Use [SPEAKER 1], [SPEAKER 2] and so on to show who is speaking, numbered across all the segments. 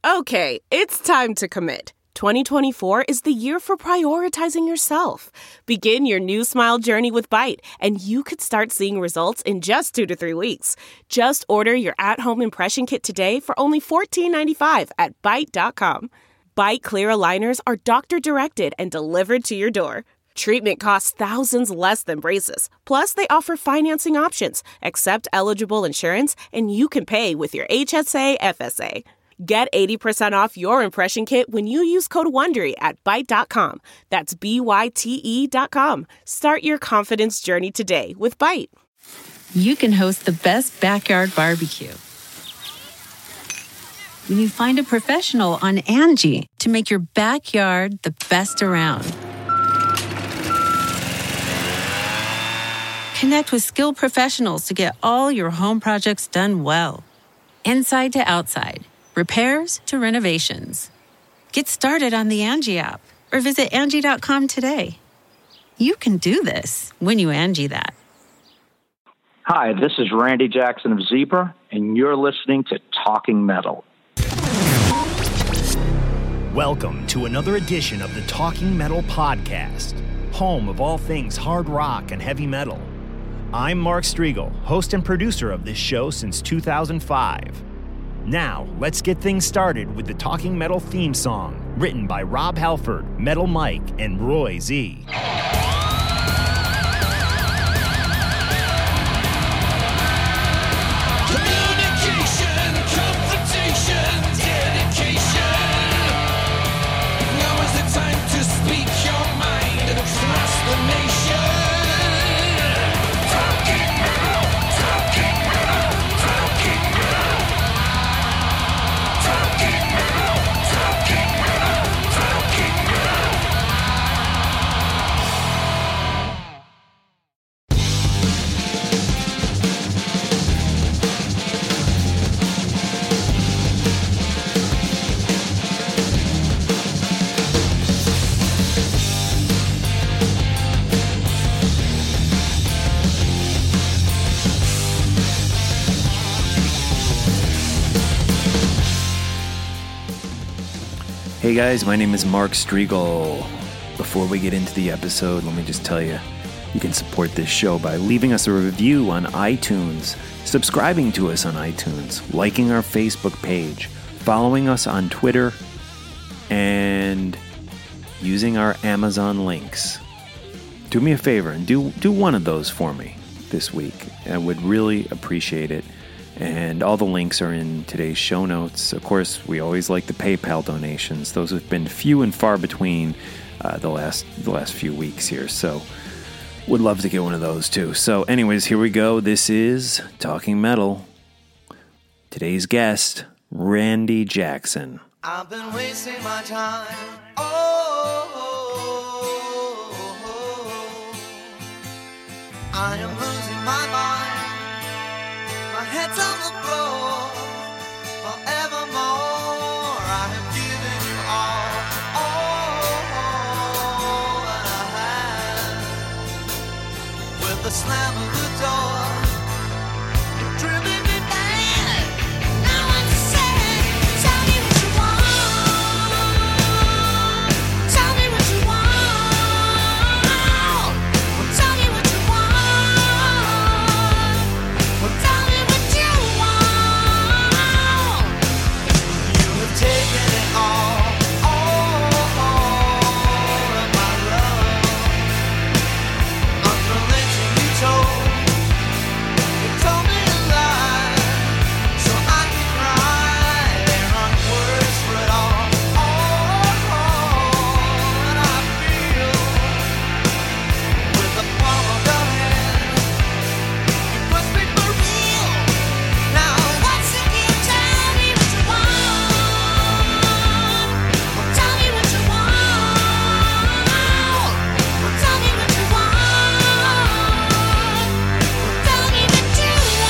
[SPEAKER 1] Okay, it's time to commit. 2024 is the year for prioritizing yourself. Begin your new smile journey with Byte, and you could start seeing results in just 2 to 3 weeks. Just order your at-home impression kit today for only $14.95 at Byte.com. Byte Clear aligners are doctor-directed and delivered to your door. Treatment costs thousands less than braces. Plus, they offer financing options, accept eligible insurance, and you can pay with your HSA FSA. Get 80% off your impression kit when you use code WONDERY at Byte.com. That's BYTE.com. Start your confidence journey today with Byte.
[SPEAKER 2] You can host the best backyard barbecue when you find a professional on Angie to make your backyard the best around. Connect with skilled professionals to get all your home projects done well. Inside to outside. Repairs to renovations. Get started on the Angie app or visit Angie.com today. You can do this when you Angie that.
[SPEAKER 3] Hi, this is Randy Jackson of Zebra, and you're listening to Talking Metal.
[SPEAKER 4] Welcome to another edition of the Talking Metal Podcast, home of all things hard rock and heavy metal. I'm Mark Striegel, host and producer of this show since 2005. Now, let's get things started with the Talking Metal theme song, written by Rob Halford, Metal Mike, and Roy Z.
[SPEAKER 5] Communication, confrontation, dedication. Now is the time to speak your mind and trust the nation. Talking metal, talking metal, talking metal. Talking metal, talking metal, talking metal.
[SPEAKER 6] Hey guys, my name is Mark Striegel. Before we get into the episode, let me just tell you, you can support this show by leaving us a review on iTunes, subscribing to us on iTunes, liking our Facebook page, following us on Twitter, and using our Amazon links. Do me a favor and do one of those for me this week. I would really appreciate it. And all the links are in today's show notes. Of course, we always like the PayPal donations. Those have been few and far between the last few weeks here. So would love to get one of those too. So anyways, here we go. This is Talking Metal. Today's guest, Randy Jackson.
[SPEAKER 5] I've been wasting my time. I am losing my mind. My head's on the floor. Forevermore, I have given you all that I have. With the slam of the door, you've driven me mad. Now I'm sad. Tell me what you want. Tell me what you want. Well, tell me what you want. Well, tell me what you want. You have taken it all of my love. Unrelenting, you told me a lie, so I can cry. There aren't words for it all that I feel. With the palm of your hand, you must be for real. Now once again, tell me what you want. Well, tell me what you want. Well, tell me what you want. Well, tell me what you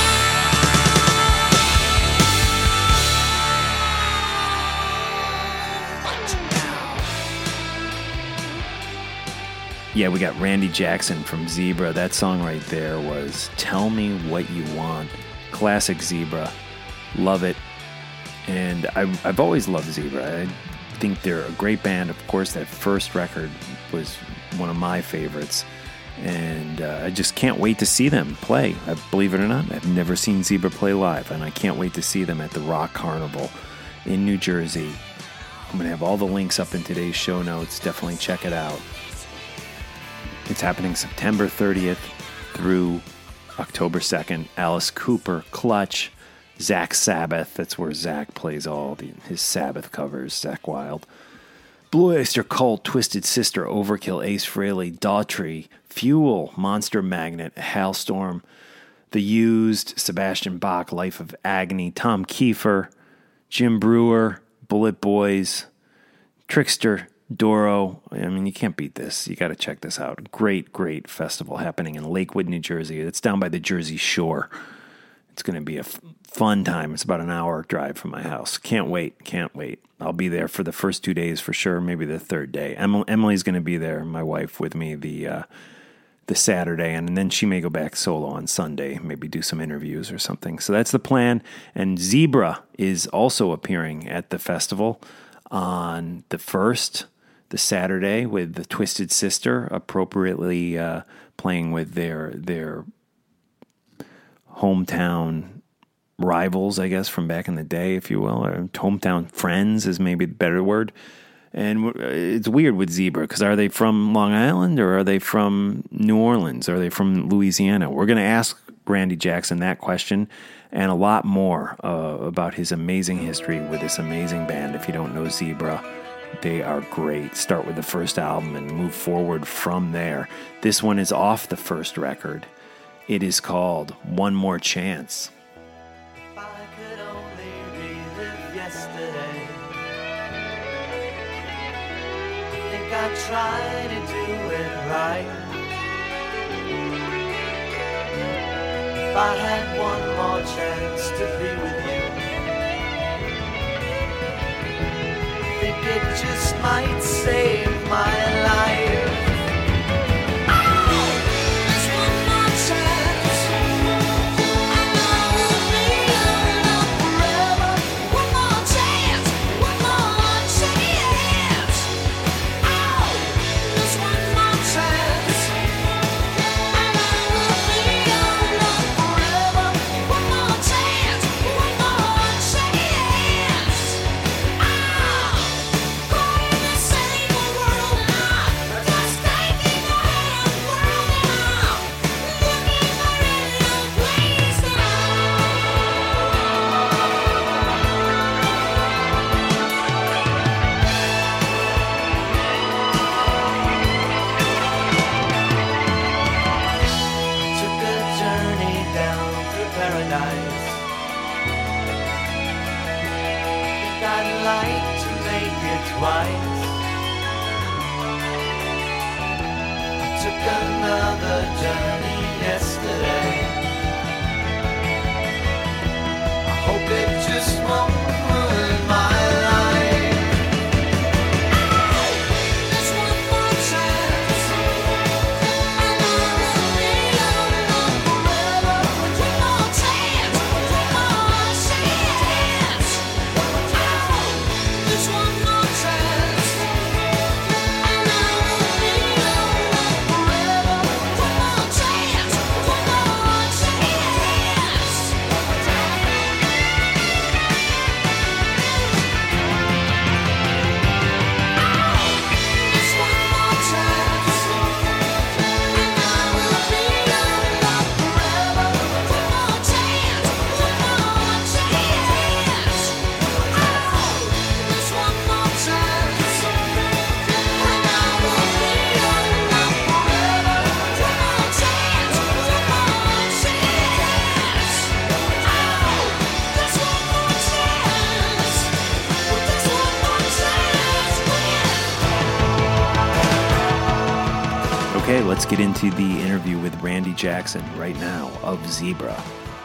[SPEAKER 5] want.
[SPEAKER 6] Yeah, we got Randy Jackson from Zebra. That song right there was Tell Me What You Want. Classic Zebra. Love it. And I've always loved Zebra. I think they're a great band. Of course, that first record was one of my favorites. And I just can't wait to see them play. Believe it or not, I've never seen Zebra play live, and I can't wait to see them at the Rock Carnival in New Jersey. I'm going to have all the links up in today's show notes. Definitely check it out. It's happening September 30th through October 2nd. Alice Cooper, Clutch, Zach Sabbath. That's where Zach plays all his Sabbath covers. Zach Wild. Blue Oyster Cult, Twisted Sister, Overkill, Ace Frehley, Daughtry, Fuel, Monster Magnet, Halstorm, The Used, Sebastian Bach, Life of Agony, Tom Kiefer, Jim Brewer, Bullet Boys, Trickster, Doro. I mean, you can't beat this. You got to check this out. Great, great festival happening in Lakewood, New Jersey. It's down by the Jersey Shore. It's going to be a fun time. It's about an hour drive from my house. Can't wait. I'll be there for the first 2 days for sure, maybe the third day. Emily's going to be there, my wife, with me the Saturday, and then she may go back solo on Sunday, maybe do some interviews or something. So that's the plan. And Zebra is also appearing at the festival on the 1st, the Saturday, with the Twisted Sister, appropriately playing with their hometown rivals, I guess, from back in the day, if you will, or hometown friends is maybe the better word. And it's weird with Zebra, because are they from Long Island, or are they from New Orleans, or are they from Louisiana? We're going to ask Randy Jackson that question and a lot more about his amazing history with this amazing band. If you don't know Zebra, they are great. Start with the first album and move forward from there. This one is off the first record. It is called One More Chance.
[SPEAKER 5] If I could only relive yesterday, I think I'd try to do it right. If I had one more chance to be with you, I think it just might save my life. Another journey yesterday. I hope it just won't ruin my life. There's one more chance, and I will be alone forever. One more chance, one more chance. There's one more chance, and I will be alone forever. One more chance, one more chance. It's one more chance, and I will be alone forever. One more chance, one more chance. It's one more chance, and I will be alone forever. One more chance, one more chance. There's one more chance. There's one more chance.
[SPEAKER 6] Okay, let's get into the interview with Randy Jackson right now of Zebra.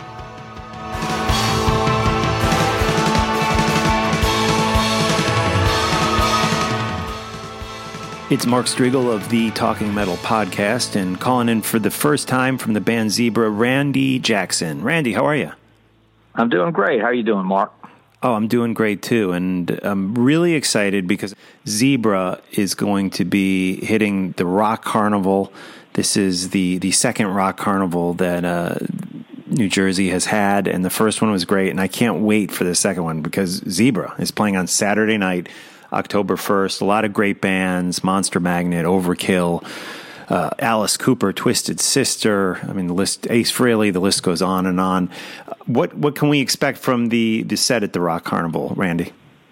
[SPEAKER 6] It's Mark Strigl of the Talking Metal podcast, and calling in for the first time from the band Zebra, Randy Jackson. Randy, how are you?
[SPEAKER 3] I'm doing great. How are you doing, Mark?
[SPEAKER 6] Oh, I'm doing great too. And I'm really excited because Zebra is going to be hitting the Rock Carnival. This is the second Rock Carnival that New Jersey has had. And the first one was great. And I can't wait for the second one because Zebra is playing on Saturday night, October 1st. A lot of great bands, Monster Magnet, Overkill, Alice Cooper, Twisted Sister. I mean, the list, Ace Frehley, the list goes on and on. What can we expect from the set at the Rock Carnival, Randy?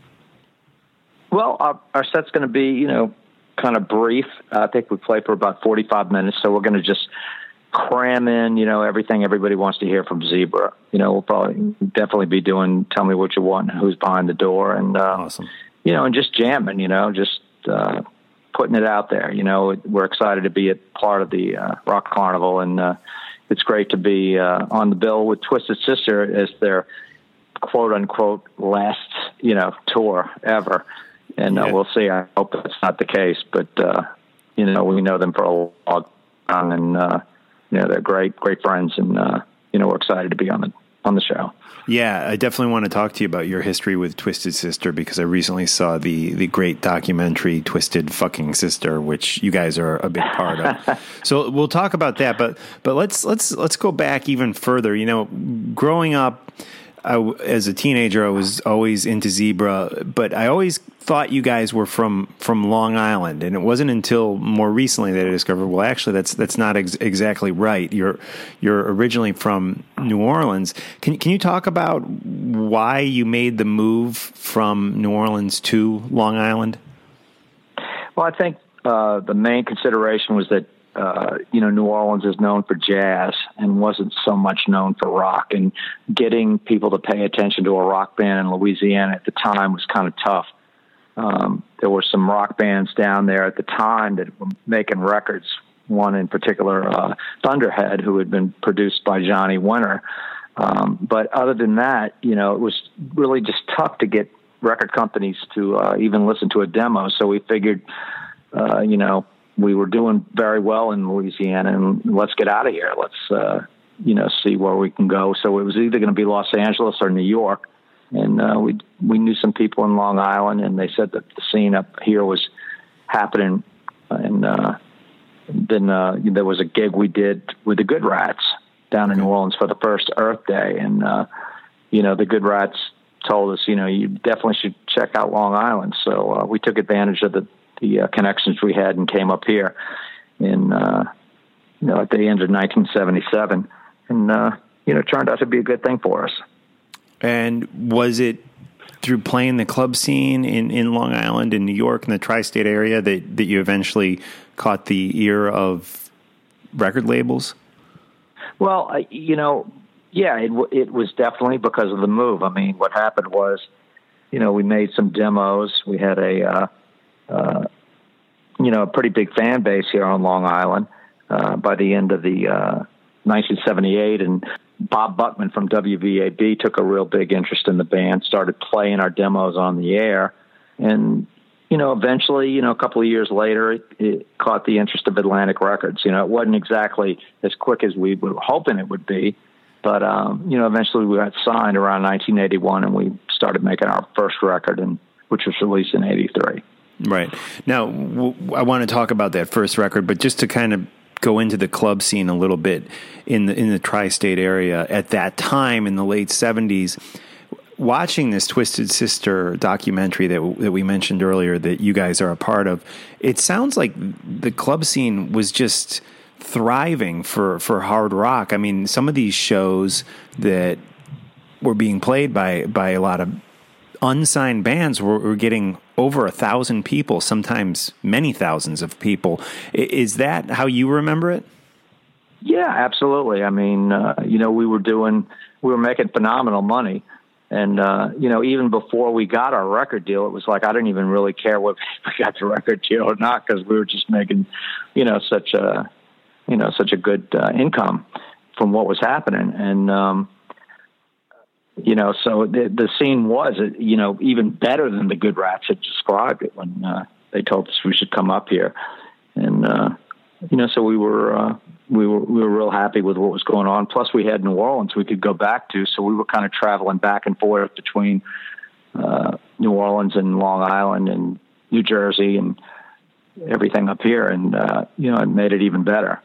[SPEAKER 3] Well, our set's going to be, kind of brief. I think we play for about 45 minutes, so we're going to just cram in, everything everybody wants to hear from Zebra. We'll probably definitely be doing Tell Me What You Want, Who's Behind the Door, and
[SPEAKER 6] awesome.
[SPEAKER 3] And just jamming, just putting it out there. We're excited to be a part of the Rock Carnival, and it's great to be on the bill with Twisted Sister as their quote unquote last, tour ever. And we'll see. I hope that's not the case, but we know them for a long time, and they're great friends, and we're excited to be on the show.
[SPEAKER 6] Yeah, I definitely want to talk to you about your history with Twisted Sister because I recently saw the great documentary Twisted Fucking Sister, which you guys are a big part of. So we'll talk about that, but let's go back even further. Growing up as a teenager, I was always into Zebra, but I always thought you guys were from Long Island, and it wasn't until more recently that I discovered, well, actually, that's not exactly right. You're originally from New Orleans. Can you talk about why you made the move from New Orleans to Long Island?
[SPEAKER 3] Well, I think the main consideration was that New Orleans is known for jazz and wasn't so much known for rock, and getting people to pay attention to a rock band in Louisiana at the time was kind of tough. There were some rock bands down there at the time that were making records. One in particular, Thunderhead, who had been produced by Johnny Winter. But other than that, it was really just tough to get record companies to even listen to a demo. So we figured, we were doing very well in Louisiana, and let's get out of here. Let's, see where we can go. So it was either going to be Los Angeles or New York. And we knew some people in Long Island, and they said that the scene up here was happening. And then there was a gig we did with the Good Rats down in New Orleans for the first Earth Day. And, the Good Rats told us, you definitely should check out Long Island. So we took advantage of the connections we had and came up here in, at the end of 1977. And, turned out to be a good thing for us.
[SPEAKER 6] And was it through playing the club scene in Long Island, in New York, in the tri-state area that you eventually caught the ear of record labels? Well,
[SPEAKER 3] it was definitely because of the move. I mean, what happened was, we made some demos. We had a pretty big fan base here on Long Island by the end of the 1978, and Bob Buckman from WVAB took a real big interest in the band, started playing our demos on the air. And, eventually, a couple of years later, it caught the interest of Atlantic Records. It wasn't exactly as quick as we were hoping it would be. But, eventually we got signed around 1981, and we started making our first record, which was released in 83.
[SPEAKER 6] Right. Now, I want to talk about that first record, but just to kind of go into the club scene a little bit in the tri-state area at that time in the late 70s, watching this Twisted Sister documentary that we mentioned earlier that you guys are a part of, it sounds like the club scene was just thriving for hard rock. I mean, some of these shows that were being played by a lot of unsigned bands were getting over 1,000 people, sometimes many thousands of people. Is that how you remember it?
[SPEAKER 3] Yeah, absolutely. I mean, we were making phenomenal money. And, even before we got our record deal, it was like, I didn't even really care whether we got the record deal or not, because we were just making, such a good income from what was happening. And, so the scene was, even better than the Good Rats had described it when they told us we should come up here. And so we were real happy with what was going on. Plus, we had New Orleans we could go back to, so we were kind of traveling back and forth between New Orleans and Long Island and New Jersey and everything up here, and it made it even better.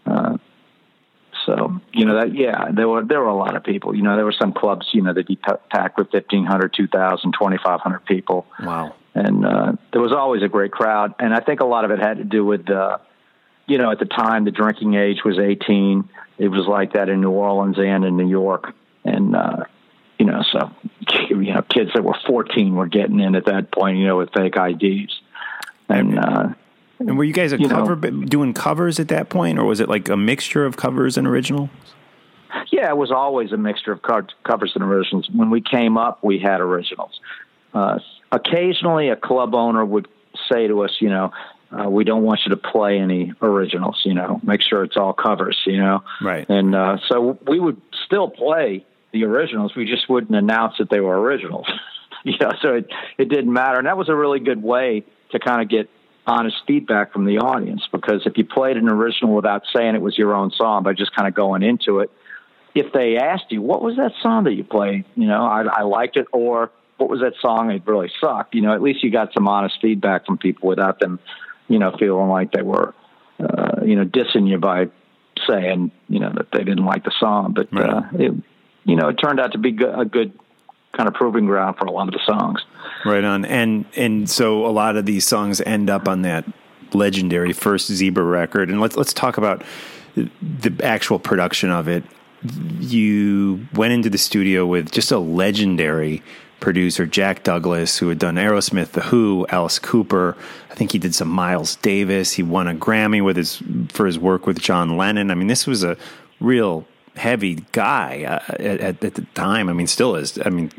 [SPEAKER 3] So there were a lot of people. There were some clubs that you packed with 1,500, 2,000, 2,500 people.
[SPEAKER 6] Wow.
[SPEAKER 3] And there was always a great crowd, and I think a lot of it had to do with at the time the drinking age was 18. It was like that in New Orleans and in New York, and so kids that were 14 were getting in at that point, with fake IDs, and
[SPEAKER 6] were you guys doing covers at that point, or was it like a mixture of covers and originals?
[SPEAKER 3] Yeah, it was always a mixture of covers and originals. When we came up, we had originals. Occasionally, a club owner would say to us, we don't want you to play any originals, make sure it's all covers,
[SPEAKER 6] Right.
[SPEAKER 3] And so we would still play the originals. We just wouldn't announce that they were originals. So it didn't matter. And that was a really good way to kind of get honest feedback from the audience, because if you played an original without saying it was your own song, by just kind of going into it, if they asked you, what was that song that you played? I liked it, or what was that song? It really sucked. At least you got some honest feedback from people without them, feeling like they were, dissing you by saying, that they didn't like the song. But,
[SPEAKER 6] right.
[SPEAKER 3] It turned out to be a good kind of proving ground for a lot of the songs.
[SPEAKER 6] Right on. And so a lot of these songs end up on that legendary first Zebra record. And let's talk about the actual production of it. You went into the studio with just a legendary producer, Jack Douglas, who had done Aerosmith, The Who, Alice Cooper. I think he did some Miles Davis. He won a Grammy for his work with John Lennon. I mean, this was a real heavy guy at the time. I mean, still is. I mean,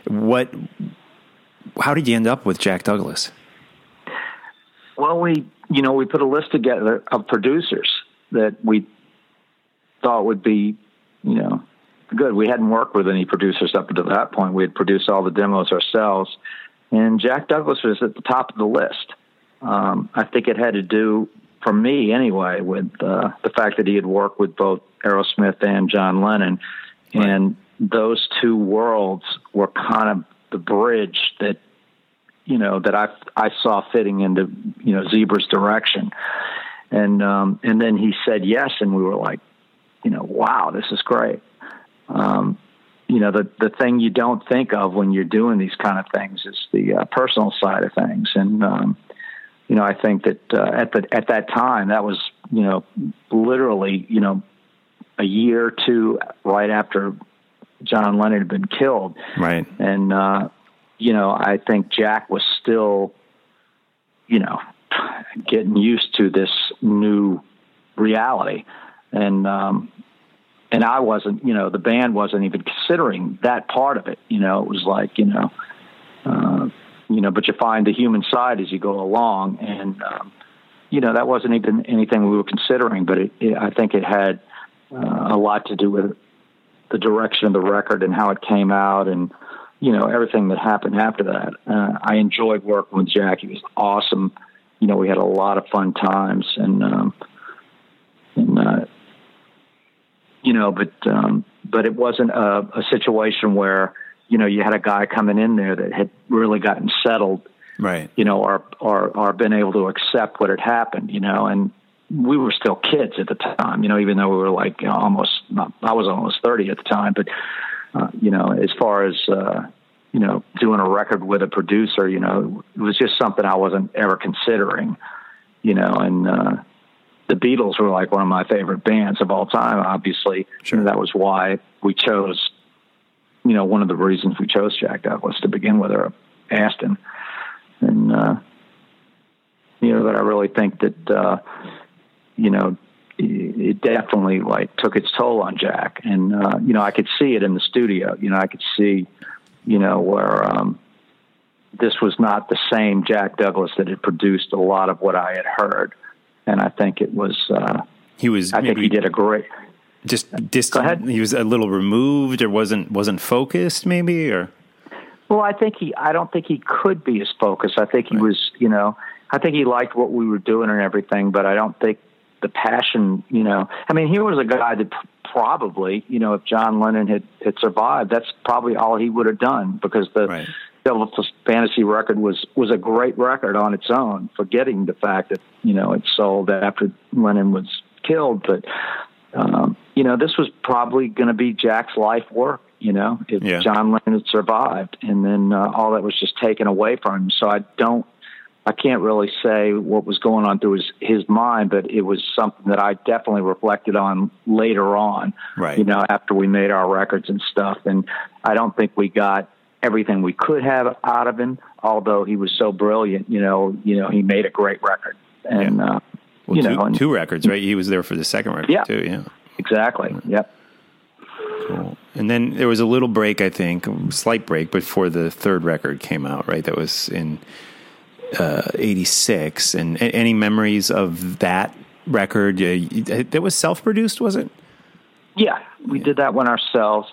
[SPEAKER 6] how did you end up with Jack Douglas?
[SPEAKER 3] Well, we put a list together of producers that we thought would be, good. We hadn't worked with any producers up until that point. We had produced all the demos ourselves, and Jack Douglas was at the top of the list. I think it had to do, for me anyway, with the fact that he had worked with both Aerosmith and John Lennon, right. And those two worlds were kind of the bridge that, that I saw fitting into, Zebra's direction. And then he said yes, and we were like, wow, this is great. The thing you don't think of when you're doing these kind of things is the personal side of things. And, I think that at that time, that was, literally, a year or two right after John Lennon had been killed.
[SPEAKER 6] Right.
[SPEAKER 3] And, I think Jack was still, getting used to this new reality. And I wasn't, the band wasn't even considering that part of it. It was like, but you find the human side as you go along. And, that wasn't even anything we were considering, but I think it had a lot to do with the direction of the record and how it came out and, everything that happened after that. I enjoyed working with Jack. He was awesome. We had a lot of fun times but it wasn't a situation where, you had a guy coming in there that had really gotten settled,
[SPEAKER 6] right.
[SPEAKER 3] Or been able to accept what had happened, and we were still kids at the time, even though we were like I was almost 30 at the time, but, as far as, doing a record with a producer, it was just something I wasn't ever considering, and the Beatles were like one of my favorite bands of all time, obviously.
[SPEAKER 6] Sure.
[SPEAKER 3] That was why we chose, one of the reasons we chose Jack Douglas to begin with, or Aston. And, but I really think that, it definitely took its toll on Jack. And, I could see it in the studio, I could see, where, this was not the same Jack Douglas that had produced a lot of what I had heard. And I think it was, I think he did a great,
[SPEAKER 6] just distant. He was a little removed, or wasn't focused maybe, or.
[SPEAKER 3] Well, I don't think he could be as focused. I think he was, I think he liked what we were doing and everything, but I don't think the passion, you know. I mean, he was a guy that probably, you know, if John Lennon had survived, that's probably all he would have done, because the Devil Fantasy record was a great record on its own, forgetting the fact that, you know, it sold after Lennon was killed. But, you know, this was probably going to be Jack's life work, you know, if John Lennon had survived. And then all that was just taken away from him. So I can't really say what was going on through his mind, but it was something that I definitely reflected on later on, you know, after we made our records and stuff. And I don't think we got everything we could have out of him, although he was so brilliant, you know, he made a great record. And, you know,
[SPEAKER 6] two records, right? He was there for the second record too. Yeah,
[SPEAKER 3] exactly. Yep.
[SPEAKER 6] Cool. And then there was a little break, I think, a slight break before the third record came out, right? That was in 86. And any memories of that record? That was self-produced, was it?
[SPEAKER 3] Yeah, we did that one ourselves.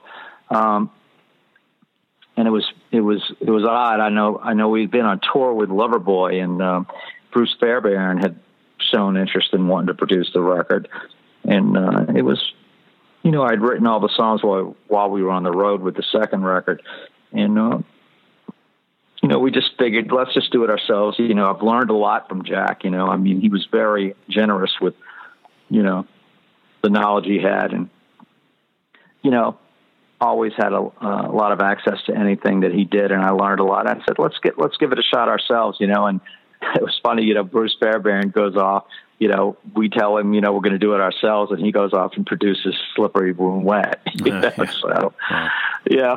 [SPEAKER 3] And it was odd. I know we'd been on tour with Loverboy, and Bruce Fairbairn had shown interest in wanting to produce the record. And it was, you know, I'd written all the songs while we were on the road with the second record. And, you know, we just figured, let's just do it ourselves. You know, I've learned a lot from Jack, you know. I mean, he was very generous with, you know, the knowledge he had, and, you know, always had a lot of access to anything that he did, and I learned a lot. I said, let's give it a shot ourselves, you know. And it was funny, you know, Bruce Fairbairn goes off, you know, we tell him, you know, we're going to do it ourselves, and he goes off and produces Slippery When Wet. So, yeah,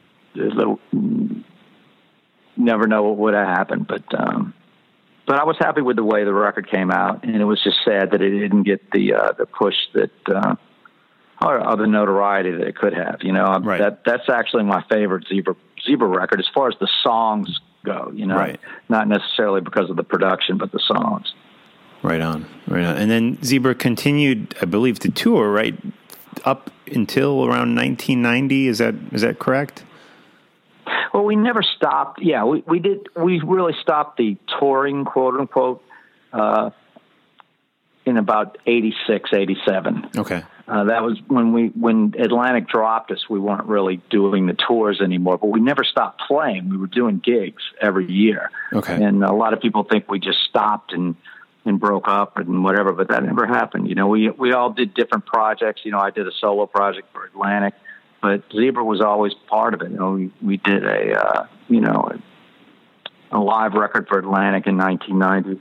[SPEAKER 3] never know what would have happened, but I was happy with the way the record came out, and it was just sad that it didn't get the push that, or the notoriety that it could have, you know. That's actually my favorite Zebra record as far as the songs go, you know, not necessarily because of the production, but the songs.
[SPEAKER 6] Right on. And then Zebra continued, I believe, to tour right up until around 1990. Is that correct?
[SPEAKER 3] Well, we never stopped. Yeah, we did. We really stopped the touring, quote unquote, in about 86, 87.
[SPEAKER 6] Okay.
[SPEAKER 3] That was when Atlantic dropped us. We weren't really doing the tours anymore, but we never stopped playing. We were doing gigs every year.
[SPEAKER 6] Okay.
[SPEAKER 3] And a lot of people think we just stopped and broke up and whatever, but that never happened. You know, we all did different projects. You know, I did a solo project for Atlantic, but Zebra was always part of it. You know, we did a live record for Atlantic in 1990.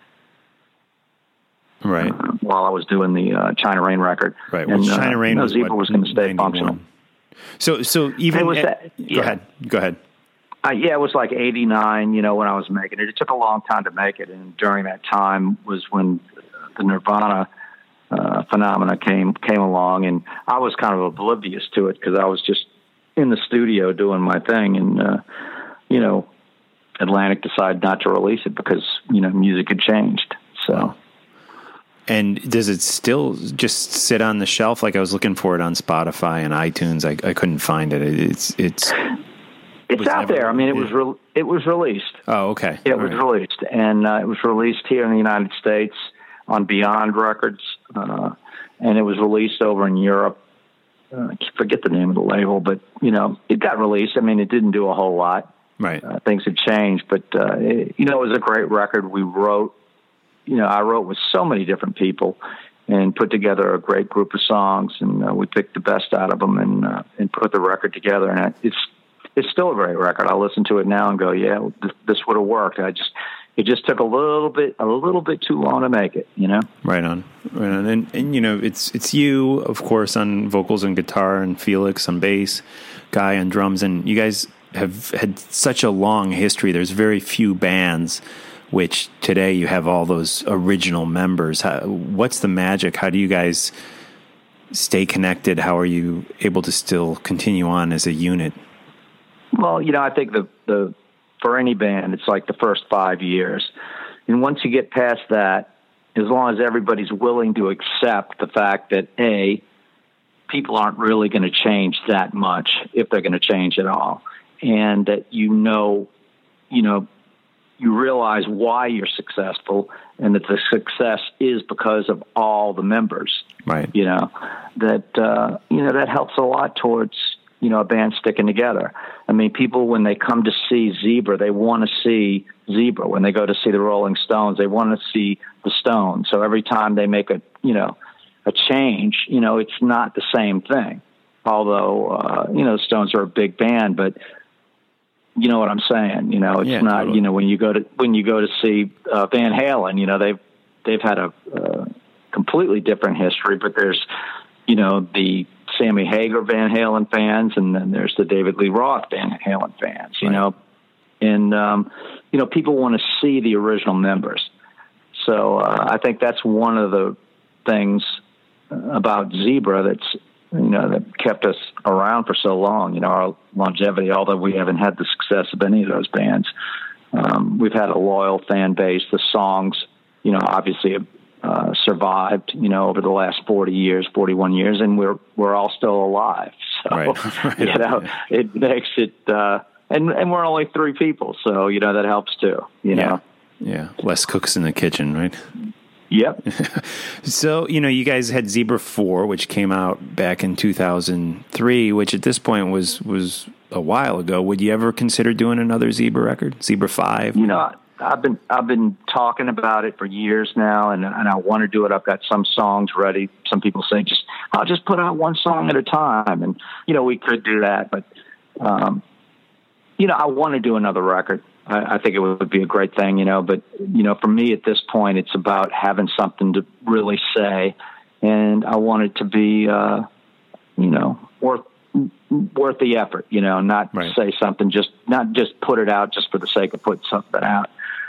[SPEAKER 6] Right.
[SPEAKER 3] While I was doing the China Rain record.
[SPEAKER 6] Right. Well, China Rain was
[SPEAKER 3] Zebra was going to stay
[SPEAKER 6] 91.
[SPEAKER 3] functional.
[SPEAKER 6] So even
[SPEAKER 3] Go
[SPEAKER 6] ahead.
[SPEAKER 3] Yeah, it was like 89, you know, when I was making it. It took a long time to make it, and during that time was when the Nirvana phenomena came along, and I was kind of oblivious to it because I was just in the studio doing my thing, and you know, Atlantic decided not to release it because, you know, music had changed. So.
[SPEAKER 6] And does it still just sit on the shelf? Like, I was looking for it on Spotify and iTunes. I couldn't find it. It's
[SPEAKER 3] out there. I mean, it was released.
[SPEAKER 6] Oh, okay.
[SPEAKER 3] It was released, and it was released here in the United States on Beyond Records, and it was released over in Europe. I forget the name of the label, but, you know, it got released. I mean, it didn't do a whole lot.
[SPEAKER 6] Right.
[SPEAKER 3] Things had changed, but you know, it was a great record. We wrote. You know, I wrote with so many different people and put together a great group of songs, and we picked the best out of them and put the record together. And it's still a great record. I listen to it now and go, yeah, this would have worked. It just took a little bit too long to make it, you know?
[SPEAKER 6] Right on. And you know, it's you, of course, on vocals and guitar, and Felix on bass, Guy on drums, and you guys have had such a long history. There's very few bands which today you have all those original members. What's the magic? How do you guys stay connected? How are you able to still continue on as a unit?
[SPEAKER 3] Well, you know, I think the for any band, it's like the first 5 years. And once you get past that, as long as everybody's willing to accept the fact that, A, people aren't really going to change that much, if they're going to change at all, and that, you know, you realize why you're successful, and that the success is because of all the members.
[SPEAKER 6] Right.
[SPEAKER 3] That helps a lot towards, a band sticking together. I mean, people, when they come to see Zebra, they want to see Zebra. When they go to see the Rolling Stones, they want to see the Stones. So every time they make a change, it's not the same thing. Although, the Stones are a big band, but you know what I'm saying? It's not, totally. When you go to see Van Halen, they've had a completely different history, but there's, the Sammy Hagar Van Halen fans, and then there's the David Lee Roth Van Halen fans, and, people want to see the original members. So I think that's one of the things about Zebra that's, that kept us around for so long, our longevity, although we haven't had the success of any of those bands. We've had a loyal fan base. The songs, obviously have survived, over the last 41 years, and we're all still alive. So,
[SPEAKER 6] right.
[SPEAKER 3] It makes it, and we're only 3 people. So, that helps too,
[SPEAKER 6] Yeah. Less cooks in the kitchen, right?
[SPEAKER 3] Yep.
[SPEAKER 6] So, you guys had Zebra 4, which came out back in 2003, which at this point was a while ago. Would you ever consider doing another Zebra record? Zebra 5?
[SPEAKER 3] I've been talking about it for years now, and I want to do it. I've got some songs ready. Some people say, I'll just put out one song at a time. And, we could do that, but, I want to do another record. I think it would be a great thing, but, for me at this point, it's about having something to really say. And I want it to be, worth the effort, not
[SPEAKER 6] right.
[SPEAKER 3] say something, not just put it out just for the sake of putting something out.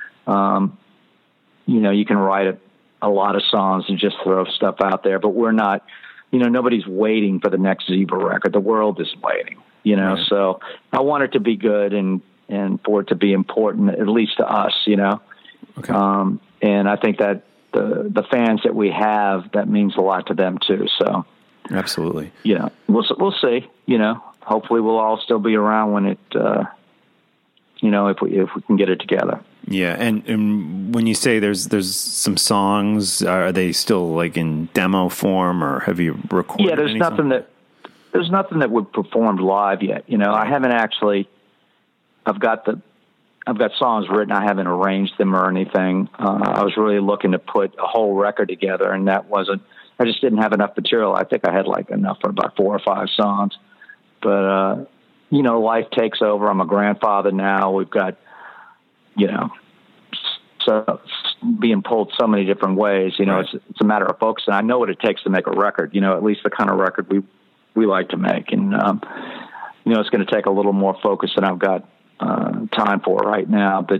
[SPEAKER 3] You can write a lot of songs and just throw stuff out there, but we're not, nobody's waiting for the next Zebra record. The world is waiting, right. So I want it to be good and for it to be important, at least to us,
[SPEAKER 6] Okay.
[SPEAKER 3] And I think that the fans that we have, that means a lot to them too. So
[SPEAKER 6] absolutely.
[SPEAKER 3] We'll see, hopefully we'll all still be around when it, if we can get it together.
[SPEAKER 6] Yeah. And when you say there's some songs, are they still like in demo form, or have you recorded?
[SPEAKER 3] Yeah, there's nothing that we've performed live yet. I haven't actually, I've got songs written. I haven't arranged them or anything. I was really looking to put a whole record together, and I just didn't have enough material. I think I had enough for about 4 or 5 songs, but, life takes over. I'm a grandfather now. We've got, so being pulled so many different ways, right. It's a matter of focus. And I know what it takes to make a record, at least the kind of record we like to make. And, it's going to take a little more focus than I've got, time for right now, but,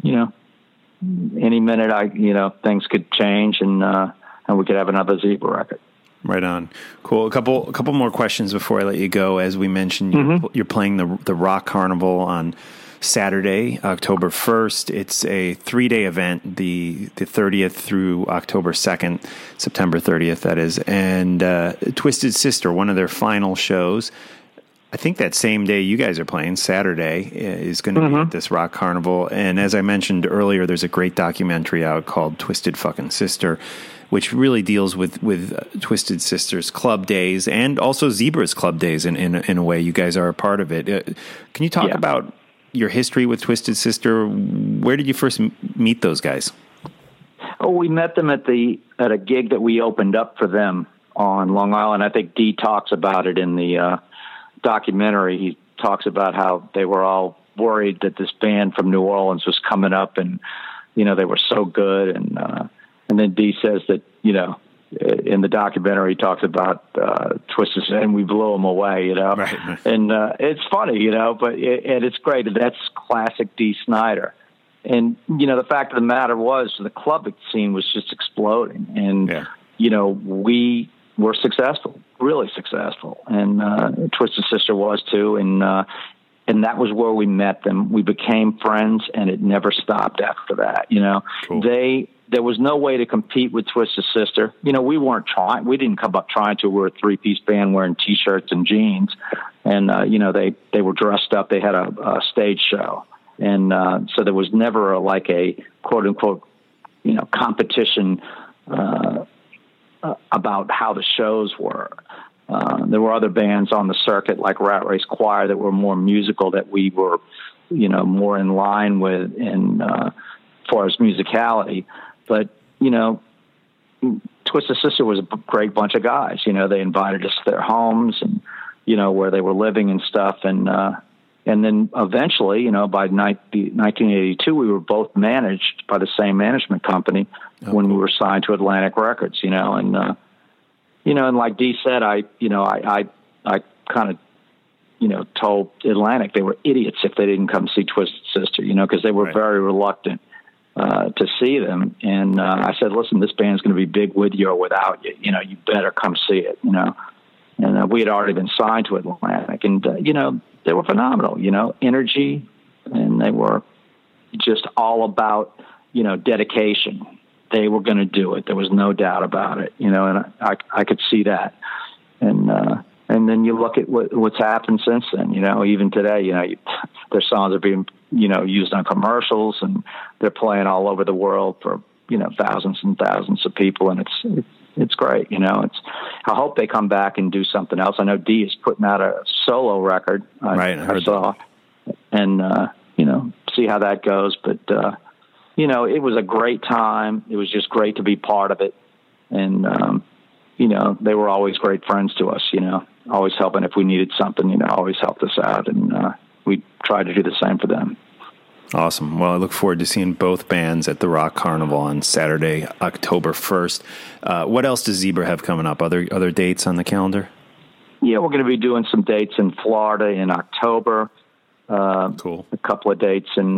[SPEAKER 3] any minute things could change and we could have another Zebra record.
[SPEAKER 6] Right on. Cool. A couple more questions before I let you go. As we mentioned, you're playing the Rock Carnival on Saturday, October 1st. It's a 3-day event, the 30th through October 2nd, September 30th, that is. And Twisted Sister, one of their final shows. I think that same day you guys are playing, Saturday, is going to be at this Rock Carnival. And as I mentioned earlier, there's a great documentary out called Twisted Fucking Sister, which really deals with Twisted Sister's club days and also Zebra's club days in a way. You guys are a part of it. Can you talk about your history with Twisted Sister? Where did you first meet those guys?
[SPEAKER 3] Oh, we met them at a gig that we opened up for them on Long Island. I think Dee talks about it in the documentary. He talks about how they were all worried that this band from New Orleans was coming up, and they were so good, and then Dee says that in the documentary he talks about Twisted, and we blew them away,
[SPEAKER 6] right.
[SPEAKER 3] And it's funny, but and it's great. That's classic Dee Snider. And the fact of the matter was the club scene was just exploding, and we were successful, really successful, and Twisted Sister was too, and that was where we met them. We became friends, and it never stopped after that.
[SPEAKER 6] Cool.
[SPEAKER 3] There was no way to compete with Twisted Sister. We weren't trying. We didn't come up trying to. We were a 3-piece band wearing T-shirts and jeans, and they were dressed up. They had a stage show, And so there was never like a quote unquote, competition about how the shows were. There were other bands on the circuit like Rat Race Choir that were more musical that we were, more in line with in as far as musicality. But, Twisted Sister was a great bunch of guys. They invited us to their homes and, where they were living and stuff. And then eventually, by 1982, we were both managed by the same management company when we were signed to Atlantic Records, and like Dee said, I kind of, told Atlantic they were idiots if they didn't come see Twisted Sister, because they were very reluctant to see them. And I said, listen, this band's going to be big with you or without you. You better come see it, And we had already been signed to Atlantic. And, they were phenomenal, energy. And they were just all about, dedication. They were going to do it. There was no doubt about it, and I could see that. And then you look at what's happened since then, even today, their songs are being, used on commercials, and they're playing all over the world for, thousands and thousands of people. And it's great. I hope they come back and do something else. I know Dee is putting out a solo record.
[SPEAKER 6] I saw.
[SPEAKER 3] And, see how that goes. But, it was a great time. It was just great to be part of it. And, they were always great friends to us, always helping if we needed something, always helped us out. And we tried to do the same for them.
[SPEAKER 6] Awesome. Well, I look forward to seeing both bands at the Rock Carnival on Saturday, October 1st. What else does Zebra have coming up? Other dates on the calendar?
[SPEAKER 3] Yeah, we're going to be doing some dates in Florida in October.
[SPEAKER 6] Cool.
[SPEAKER 3] A couple of dates in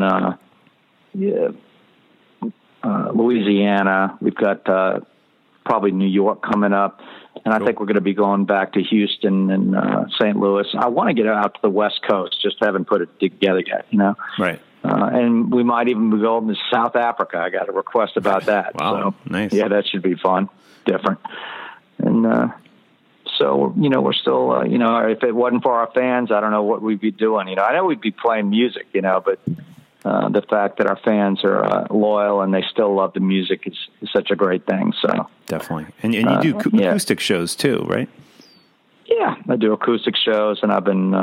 [SPEAKER 3] Louisiana. We've got probably New York coming up. And I think we're going to be going back to Houston and St. Louis. I want to get out to the West Coast, just haven't put it together yet,
[SPEAKER 6] Right.
[SPEAKER 3] And we might even be going to South Africa. I got a request about that.
[SPEAKER 6] Wow,
[SPEAKER 3] so,
[SPEAKER 6] nice.
[SPEAKER 3] Yeah, that should be fun, different. And so, we're still, if it wasn't for our fans, I don't know what we'd be doing. I know we'd be playing music, but the fact that our fans are loyal and they still love the music is such a great thing. So
[SPEAKER 6] definitely. And you do acoustic shows too, right?
[SPEAKER 3] Yeah, I do acoustic shows, and I've been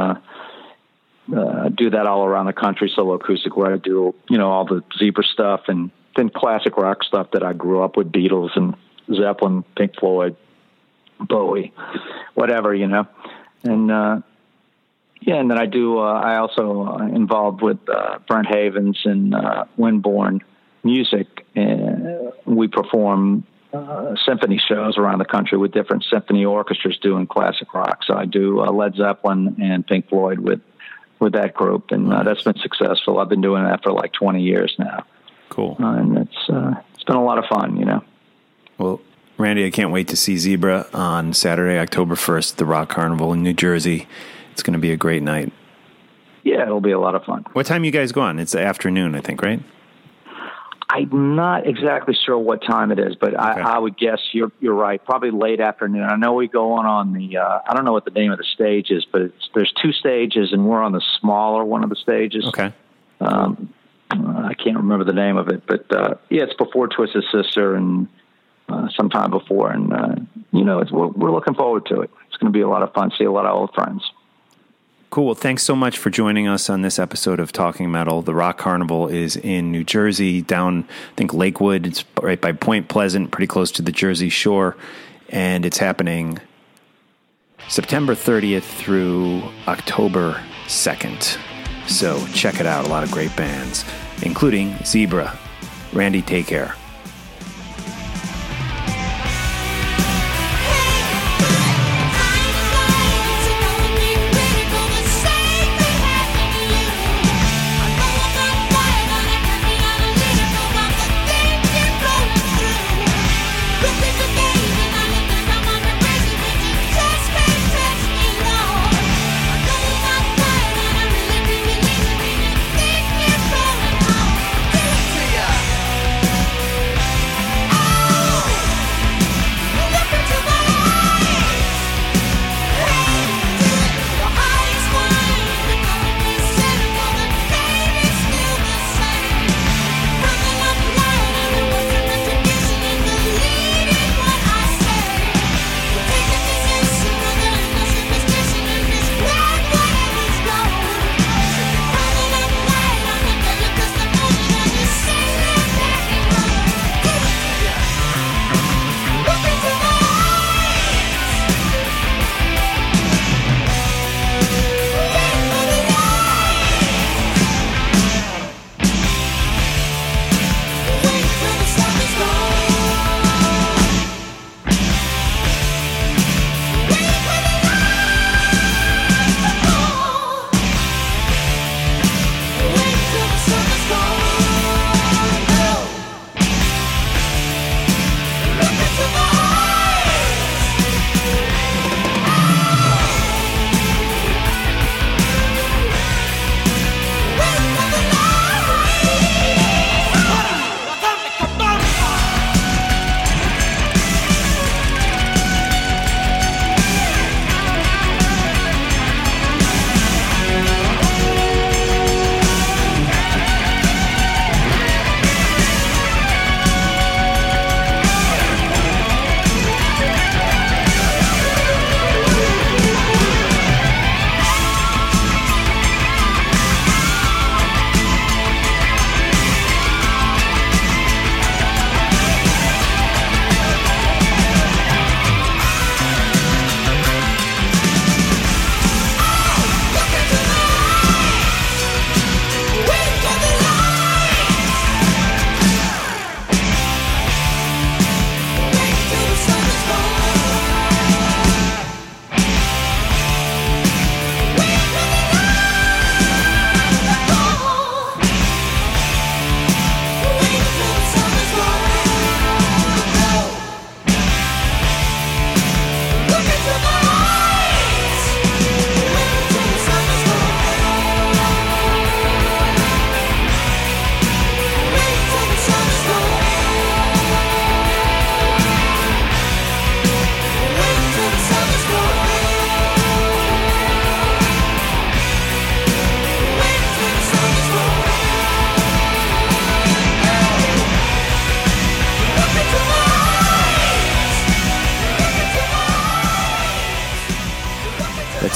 [SPEAKER 3] do that all around the country, solo acoustic, where I do, all the Zebra stuff and then classic rock stuff that I grew up with, Beatles and Zeppelin, Pink Floyd, Bowie, whatever, And, and then I do, I also involved with Brent Havens and Windborne Music. And we perform symphony shows around the country with different symphony orchestras doing classic rock. So I do Led Zeppelin and Pink Floyd with that group, and that's been successful. I've been doing that for like 20 years now.
[SPEAKER 6] Cool.
[SPEAKER 3] And it's been a lot of fun,
[SPEAKER 6] Well, Randy, I can't wait to see Zebra on Saturday, October 1st, the Rock Carnival in New Jersey. It's going to be a great night.
[SPEAKER 3] Yeah, it'll be a lot of fun.
[SPEAKER 6] What time you guys go on? It's the afternoon, I think, right?
[SPEAKER 3] I'm not exactly sure what time it is, but okay. I would guess you're right. Probably late afternoon. I know we go on the, I don't know what the name of the stage is, but there's two stages, and we're on the smaller one of the stages.
[SPEAKER 6] Okay.
[SPEAKER 3] I can't remember the name of it, but yeah, it's before Twisted Sister and sometime before. And, we're looking forward to it. It's going to be a lot of fun. See a lot of old friends.
[SPEAKER 6] Cool. Well, thanks so much for joining us on this episode of Talking Metal. The Rock Carnival is in New Jersey, down, I think, Lakewood. It's right by Point Pleasant, pretty close to the Jersey Shore. And it's happening September 30th through October 2nd. So check it out. A lot of great bands, including Zebra. Randy, take care.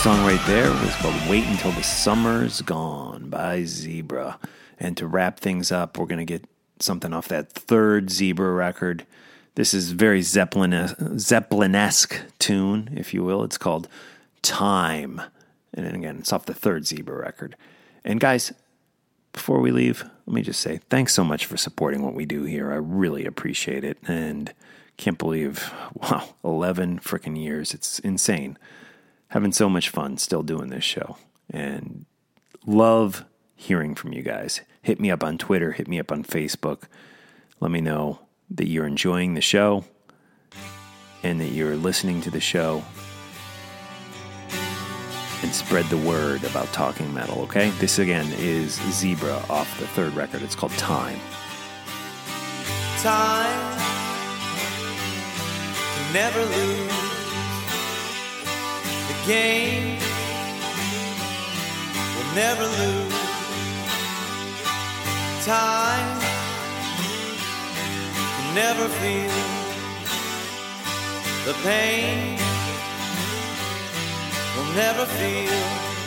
[SPEAKER 6] song right there was called Wait Until the Summer's Gone by Zebra. And to wrap things up, we're going to get something off that third Zebra record. This is very Zeppelin-esque tune, if you will. It's called Time. And then again, it's off the third Zebra record. And guys, before we leave, let me just say thanks so much for supporting what we do here. I really appreciate it. And can't believe, wow, 11 freaking years. It's insane. Having so much fun still doing this show. And love hearing from you guys. Hit me up on Twitter. Hit me up on Facebook. Let me know that you're enjoying the show and that you're listening to the show. And spread the word about Talking Metal, okay? This, again, is Zebra off the third record. It's called Time.
[SPEAKER 5] Time to never lose the game. We'll never lose time to never feel the pain. We'll never feel.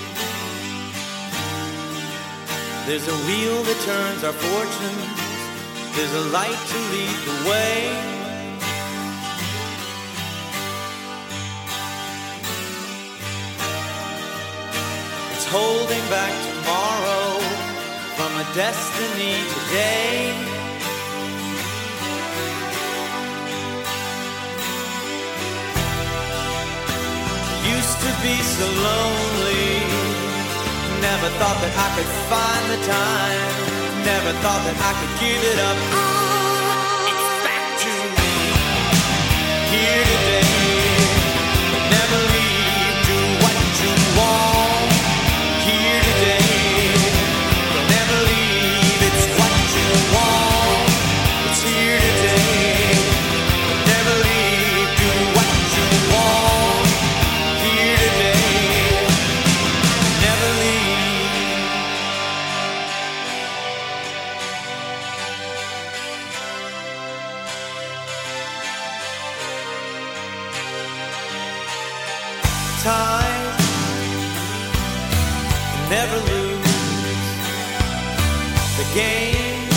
[SPEAKER 5] There's a wheel that turns our fortunes. There's a light to lead the way. It's holding back tomorrow from a destiny today. Used to be so lonely. Never thought that I could find the time. Never thought that I could give it up. It's back to me. Here today. Never leave. Do what you want. Here today. You'll never leave. It's what you want. It's here today. Never leave. Do what you want. Here today. Never leave. Time never lose the game.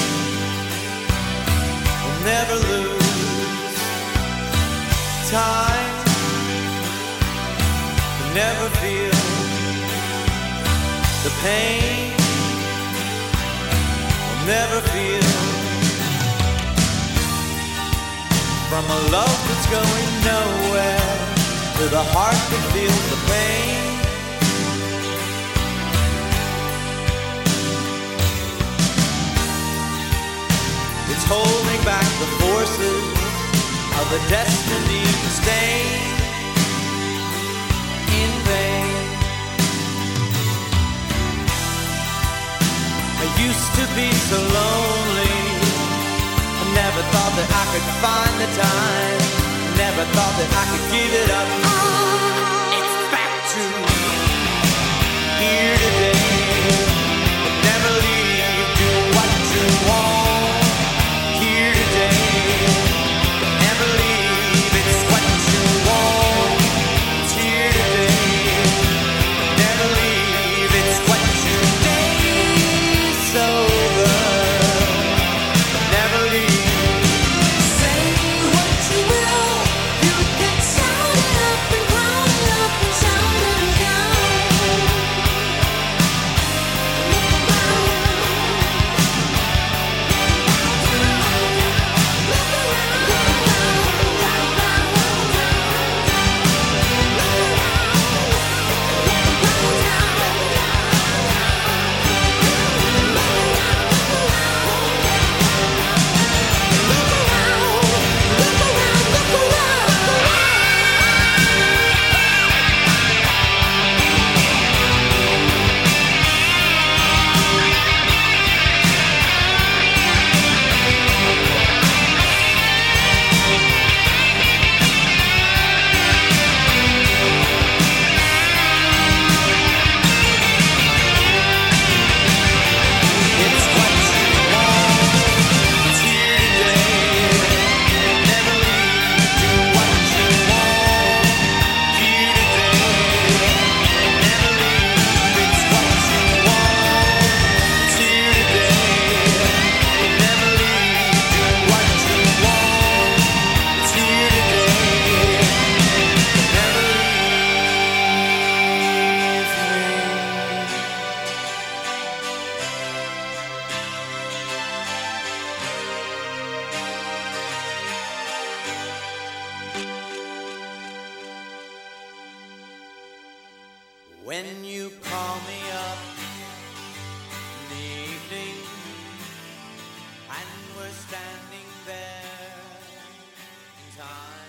[SPEAKER 5] Will never lose time. Will never feel the pain. Will never feel from a love that's going nowhere to the heart that feels the pain. It's holding back the forces of a destiny to stay in vain. I used to be so lonely. I never thought that I could find the time. Never thought that I could give it up. It's back to me. Here today. Never leave. Do what you want. Here today. Never leave. It's what you want. It's here today. Never leave. It's what you day's over. Never leave. Say what you will. You can shout it up and cry. Then you call me up in the evening, and we're standing there in time.